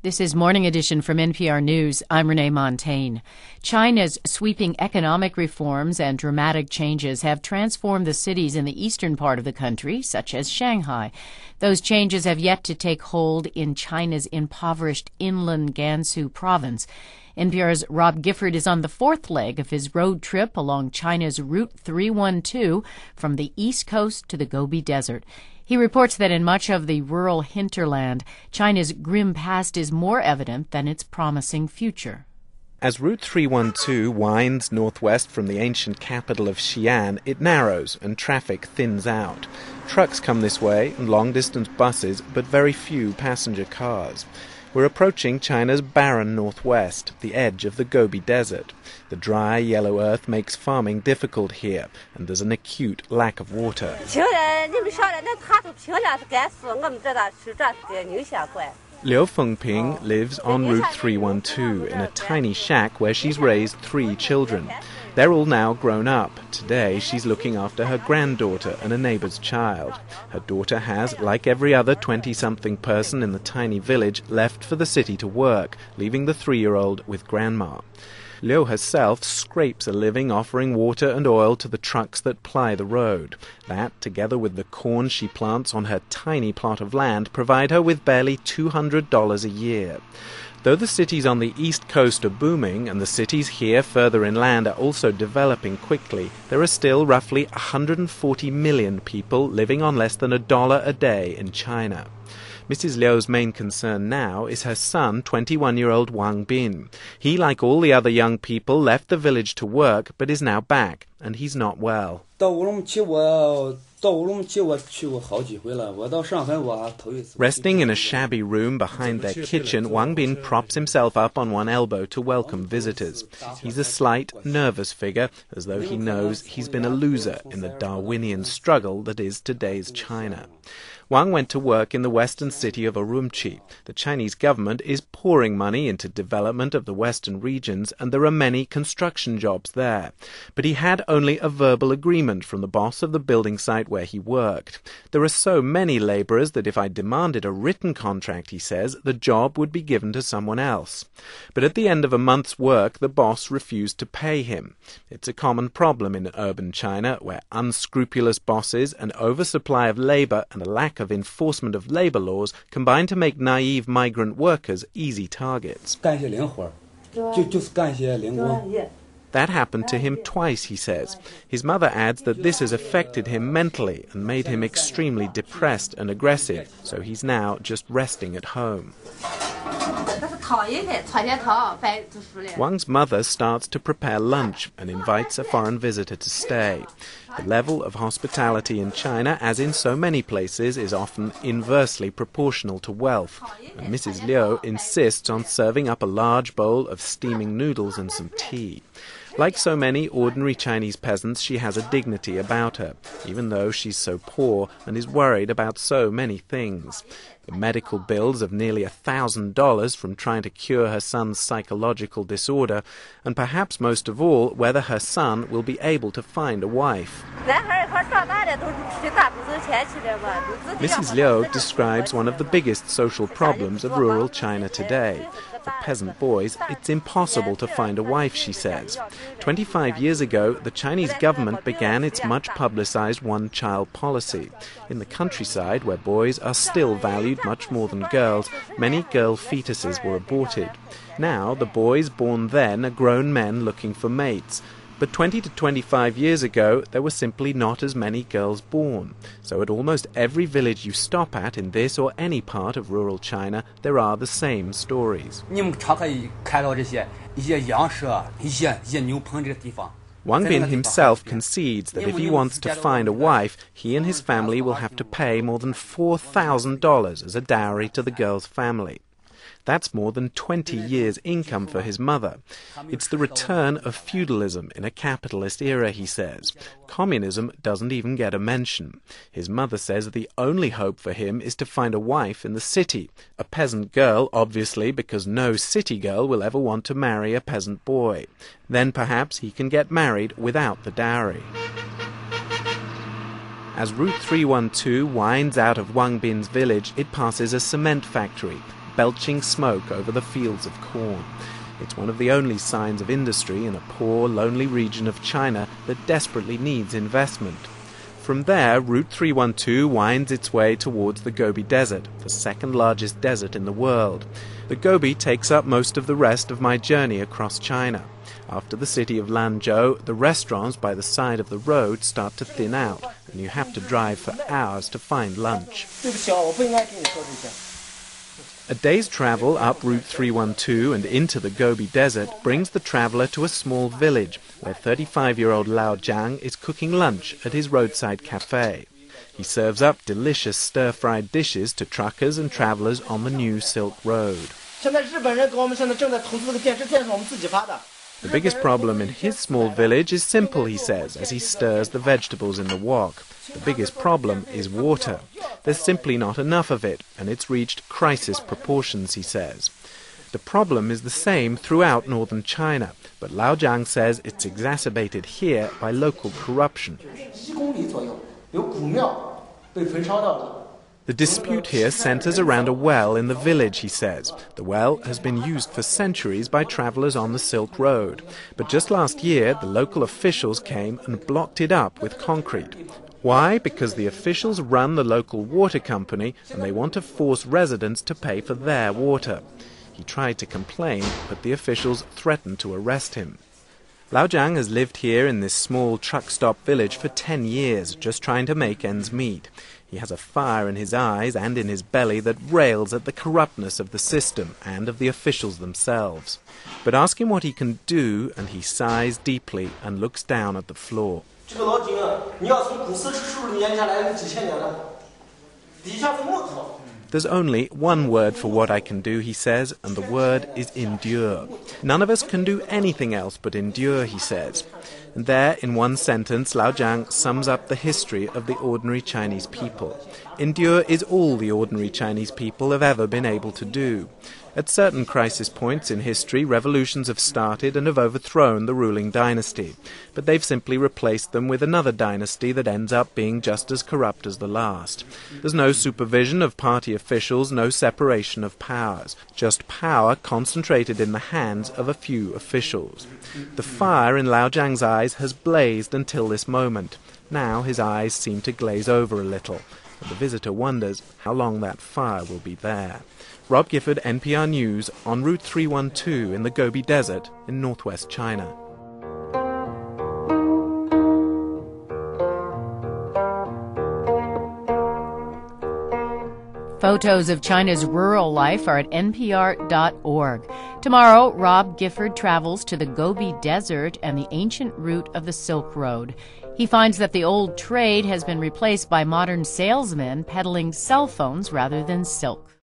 This is Morning Edition from NPR News. I'm Renee Montaigne. China's sweeping economic reforms and dramatic changes have transformed the cities in the eastern part of the country, such as Shanghai. Those changes have yet to take hold in China's impoverished inland Gansu province. NPR's Rob Gifford is on the fourth leg of his road trip along China's Route 312 from the East Coast to the Gobi Desert. He reports that in much of the rural hinterland, China's grim past is more evident than its promising future. As Route 312 winds northwest from the ancient capital of Xi'an, it narrows and traffic thins out. Trucks come this way and long-distance buses, but very few passenger cars. We're approaching China's barren northwest, the edge of the Gobi Desert. The dry, yellow earth makes farming difficult here, and there's an acute lack of water. Liu Fengping lives on Route 312 in a tiny shack where she's raised 3 children. They're all now grown up. Today, she's looking after her granddaughter and a neighbor's child. Her daughter has, like every other 20-something person in the tiny village, left for the city to work, leaving the 3-year-old with grandma. Liu herself scrapes a living offering water and oil to the trucks that ply the road. That, together with the corn she plants on her tiny plot of land, provide her with barely $200 a year. Though the cities on the east coast are booming and the cities here further inland are also developing quickly, there are still roughly 140 million people living on less than $1 a day in China. Mrs. Liu's main concern now is her son, 21-year-old Wang Bin. He, like all the other young people, left the village to work, but is now back, and he's not well. Resting in a shabby room behind their kitchen, Wang Bin props himself up on one elbow to welcome visitors. He's a slight, nervous figure, as though he knows he's been a loser in the Darwinian struggle that is today's China. Wang went to work in the western city of Urumqi. The Chinese government is pouring money into development of the western regions, and there are many construction jobs there. But he had only a verbal agreement from the boss of the building site where he worked. There are so many laborers that if I demanded a written contract, he says, the job would be given to someone else. But at the end of a month's work, the boss refused to pay him. It's a common problem in urban China, where unscrupulous bosses, an oversupply of labor, and a lack of enforcement of labor laws combine to make naive migrant workers easy targets. That happened to him twice, he says. His mother adds that this has affected him mentally and made him extremely depressed and aggressive, so he's now just resting at home. Wang's mother starts to prepare lunch and invites a foreign visitor to stay. The level of hospitality in China, as in so many places, is often inversely proportional to wealth, and Mrs. Liu insists on serving up a large bowl of steaming noodles and some tea. Like so many ordinary Chinese peasants, she has a dignity about her, even though she's so poor and is worried about so many things. The medical bills of nearly $1,000 from trying to cure her son's psychological disorder, and perhaps most of all, whether her son will be able to find a wife. Mrs. Liu describes one of the biggest social problems of rural China today. For peasant boys, it's impossible to find a wife, she says. 25 years ago, the Chinese government began its much-publicized one-child policy. In the countryside, where boys are still valued much more than girls, many girl fetuses were aborted. Now, the boys born then are grown men looking for mates. But 20 to 25 years ago, there were simply not as many girls born. So at almost every village you stop at in this or any part of rural China, there are the same stories. Wang Bin himself concedes that if he wants to find a wife, he and his family will have to pay more than $4,000 as a dowry to the girl's family. That's more than 20 years' income for his mother. It's the return of feudalism in a capitalist era, he says. Communism doesn't even get a mention. His mother says the only hope for him is to find a wife in the city. A peasant girl, obviously, because no city girl will ever want to marry a peasant boy. Then perhaps he can get married without the dowry. As Route 312 winds out of Wang Bin's village, it passes a cement factory. belching smoke over the fields of corn. It's one of the only signs of industry in a poor, lonely region of China that desperately needs investment. From there, Route 312 winds its way towards the Gobi Desert, the second largest desert in the world. The Gobi takes up most of the rest of my journey across China. After the city of Lanzhou, the restaurants by the side of the road start to thin out, and you have to drive for hours to find lunch. A day's travel up Route 312 and into the Gobi Desert brings the traveller to a small village where 35-year-old Lao Jiang is cooking lunch at his roadside cafe. He serves up delicious stir-fried dishes to truckers and travellers on the new Silk Road. The biggest problem in his small village is simple, he says, as he stirs the vegetables in the wok. The biggest problem is water. There's simply not enough of it, and it's reached crisis proportions, he says. The problem is the same throughout northern China, but Lao Jiang says it's exacerbated here by local corruption. The dispute here centers around a well in the village, he says. The well has been used for centuries by travelers on the Silk Road. But just last year, the local officials came and blocked it up with concrete. Why? Because the officials run the local water company and they want to force residents to pay for their water. He tried to complain, but the officials threatened to arrest him. Lao Jiang has lived here in this small truck stop village for 10 years, just trying to make ends meet. He has a fire in his eyes and in his belly that rails at the corruptness of the system and of the officials themselves. But ask him what he can do, and he sighs deeply and looks down at the floor. There's only one word for what I can do, he says, and the word is endure. None of us can do anything else but endure, he says. And there, in one sentence, Lao Jiang sums up the history of the ordinary Chinese people. Endure is all the ordinary Chinese people have ever been able to do. At certain crisis points in history, revolutions have started and have overthrown the ruling dynasty, but they've simply replaced them with another dynasty that ends up being just as corrupt as the last. There's no supervision of party officials, no separation of powers, just power concentrated in the hands of a few officials. The fire in Lao Jiang's eyes has blazed until this moment. Now his eyes seem to glaze over a little, and the visitor wonders how long that fire will be there. Rob Gifford, NPR News, on Route 312 in the Gobi Desert in northwest China. Photos of China's rural life are at npr.org. Tomorrow, Rob Gifford travels to the Gobi Desert and the ancient route of the Silk Road. He finds that the old trade has been replaced by modern salesmen peddling cell phones rather than silk.